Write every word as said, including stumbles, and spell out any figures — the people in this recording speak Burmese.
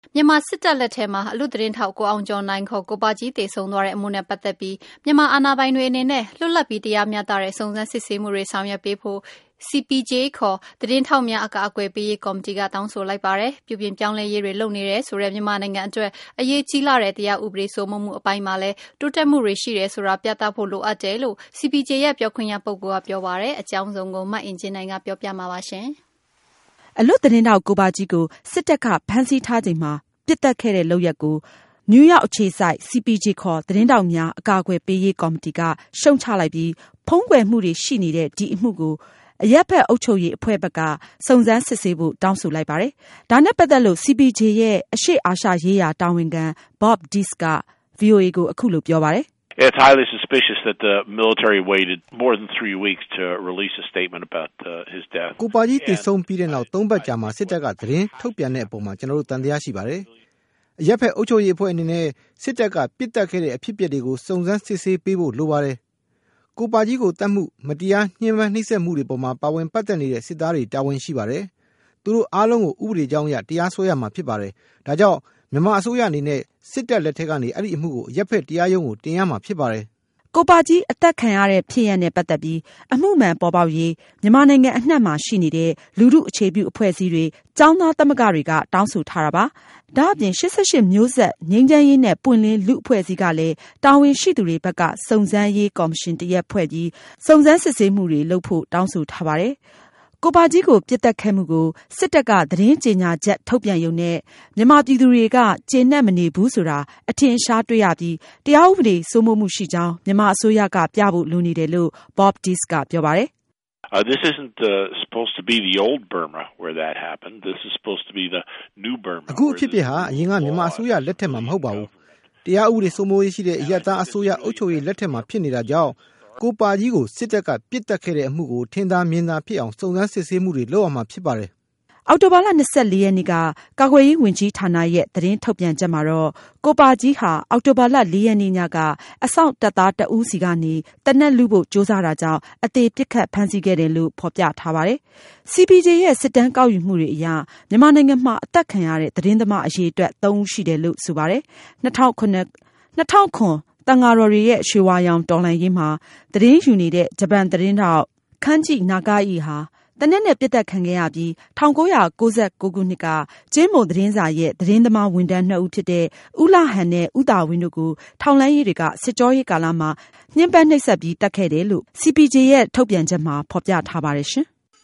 မြန်မာစစ်တပ်လက်ထဲမှာအလွတ်သတင်းထောက်ကိုအောင်ကျော်နိုင်ခေါ်ကိုပါကြီးတေဆုံးသွားတဲ့အမှုနဲ့ပတ်သက်ပြီးမြန်မာအာဏာပိုင်တွေအနေနဲ့လွတ်လပ်ပြီးတရားမျှတတဲ့စုံစမ်းစစ်ဆေးမှုတွေဆောင်ရွက်ပေးဖို့ C P J ခေါ်သတင်းထောက်များအကာအကွယ်ပေးရေးကော်မတီကတောင်းဆိုလိုက်ပါတယ်။ပြုပြင်ပြောင်းလဲရေးတွေလုပ်နေတယ်ဆိုတဲ့မြန်မာနိုင်ငံအတွက်အရေးကြီးလာတဲ့တရားဥပဒေစိုးမိုးမှုအပိုင်းမှာလည်းတိုးတက်မှုတွေရှိတယ်ဆိုတာပြသဖို့လိုအပ်တယ်လို့ C P J ရဲ့ပြောခွင့်ရပုဂ္ဂိုလ်ကပြောပါတယ်။အကြောင်းစုံကိုမအင်ဂျင်နိုင်ကပြောပြမှာပါရှင်။အလွတ်သတင်းထောက်ကိုပါကြီးကိုစစ်တပ်ကဖမ်းဆီးထားချိန်မှာပြစ်တက်ခဲ့တဲ့လုပ်ရက်ကိုနယူးယောက်အခြေစိုက် C P J ခေါ်သတင်းထောက်များအကာအကွယ်ပေးရေးကော်မတီကရှုံချလိုက်ပြီးဖုံးကွယ်မှုတွေရှိနေတဲ့ဒီအမှုကိုအရပ်ဘက်အုပ်ချုပ်ရေးအဖွဲ့ဘက်ကစုံစမ်းစစ်ဆေးဖို့တောင်းဆိုလိုက်ပါတယ်။ဒါနဲ့ပတ်သက်လို့ C P J ရဲ့အရှေ့အာရှရေးရာတာဝန်ခံ Bob Deese က V O A ကိုအခုလိုပြောပါတယ်။ It's highly suspicious that the military waited more than three weeks to release a statement about uh, his death. ကိုပါကြီးတည်ဆုံးပြီးတဲ့နောက်သုံးပတ်ကြာမှစစ်တပ်ကသတင်းထုတ်ပြန်တဲ့အပေါ်မှာကျွန်တော်တို့တန်တရားရှိပါတယ်။အရက်ဖက်အုပ်ချုပ်ရေးအဖွဲ့အနေနဲ့စစ်တပ်ကပြစ်တက်ခဲ့တဲ့အဖြစ်အပျက်တွေကိုစုံစမ်းစစ်ဆေးပေးဖို့လိုပါတယ်။ကိုပါကြီးကိုတတ်မှုမတရားညှဉ်းပန်းနှိပ်စက်မှုတွေပေါ်မှာပါဝင်ပတ်သက်နေတဲ့စစ်သားတွေတာဝန်ရှိပါတယ်။သူတို့အားလုံးကိုဥပဒေကြောင်းအရတရားစွဲရမှာဖြစ်ပါတယ်။ဒါကြောင့်မြန်မာအစိုးရအနေနဲ့စစ်တပ်လက်ထက်ကနေအဲ့ဒီအမှုကိုအရက်ဖက်တရားရုံးကိုတင်ရမှာဖြစ်ပါတယ်။ကိုပါကြီးအသက်ခံရတဲ့ဖြစ်ရပ်နဲ့ပတ်သက်ပြီးအမှုမှန်ပေါ်ပေါက်ရေးမြန်မာနိုင်ငံအနှံ့မှာရှိနေတဲ့လူထုအခြေပြုအဖွဲ့အစည်းတွေကျောင်းသားသမဂ္ဂတွေကတောင်းဆိုထားတာပါ။ဒါအပြင်ရှစ်ဆယ့်ရှစ်မျိုးဆက်ငြိမ်းချမ်းရေးနဲ့ပွင့်လင်းလူအဖွဲ့အစည်းကလည်းတာဝန်ရှိသူတွေဘက်ကစုံစမ်းရေးကော်မရှင်တရက်ဖွဲ့ပြီးစုံစမ်းစစ်ဆေးမှုတွေလုပ်ဖို့တောင်းဆိုထားပါတယ်။ကိုပါကြီးကိုပြစ်တက်ခဲ့မှုကိုစစ်တပ်ကသတင်းကြေညာချက်ထုတ်ပြန်ရုံနဲ့မြန်မာပြည်သူတွေကကျေနပ်မနေဘူးဆိုတာအထင်ရှားတွေ့ရပြီးတရားဥပဒေစိုးမိုးမှုရှိကြောင်းမြန်မာအစိုးရကပြဖို့လိုနေတယ်လို့ Bob Deese ကပြောပါတယ်။ Uh, this isn't uh, supposed to be the old Burma where that happened. This is supposed to be the new Burma. အခုအဖြစ်အပျက်ဟာအရင်ကမြန်မာအစိုးရလက်ထက်မှာမဟုတ်ပါဘူး။တရားဥပဒေစိုးမိုးရေးရှိတဲ့အရပ်သားအစိုးရအုပ်ချုပ်ရေးလက်ထက်မှာဖြစ်နေတာကြောင့်ကိုပါကြီးကိုစစ်တပ်ကပြစ်တက်ခဲ့တဲ့အမှုကိုထင်သာမြင်သာဖြစ်အောင်စုံစမ်းစစ်ဆေးမှုတွေလုပ်အောင်မှာဖြစ်ပါတယ်။အောက်တိုဘာလ၂၄ရက်နေ့ကကာကွယ်ရေးဝန်ကြီးဌာနရဲ့သတင်းထုတ်ပြန်ချက်မှာတော့ကိုပါကြီးဟာအောက်တိုဘာလ၄ရက်နေ့ညကအစောင့်တပ်သားတဦးစီကနေတနက်လူဖို့ကြိုးစားတာကြောင့်အသေးပစ်ခတ်ဖမ်းဆီးခဲ့တယ်လို့ဖော်ပြထားပါတယ်။ C P J ရဲ့စစ်တမ်းကောက်ယူမှုတွေအရမြန်မာနိုင်ငံမှာအသက်ခံရတဲ့သတင်းသမားအရေအတွက်သုံးဦးရှိတယ်လို့ဆိုပါတယ်။၂၀၀၇ ၂၀၀၇တန်ဃာတော်တွေရဲ့ရွှေဝါရောင်တော်လှန်ရေးမှာသတင်းယူနေတဲ့ဂျပန်သတင်းထောက်ခန်းจิနာဂါအီဟာတနက်နဲ့ပြစ်တက်ခံခဲ့ရပြီး၁၉၉၉ခုနှစ်ကကျင်းမုံသတင်းစာရဲ့သတင်းသမားဝန်ထမ်းနှစ်ဦးဖြစ်တဲ့ဦးလှဟန်နဲ့ဦးတာဝင်းတို့ကိုထောက်လှမ်းရေးတွေကစစ်ကြောရေးကာလမှာညှဉ်းပန်းနှိပ်စက်ပြီးတတ်ခဲ့တယ်လို့ C P J ရဲ့ထုတ်ပြန်ချက်မှာဖော်ပြထားပါတယ်ရှင်။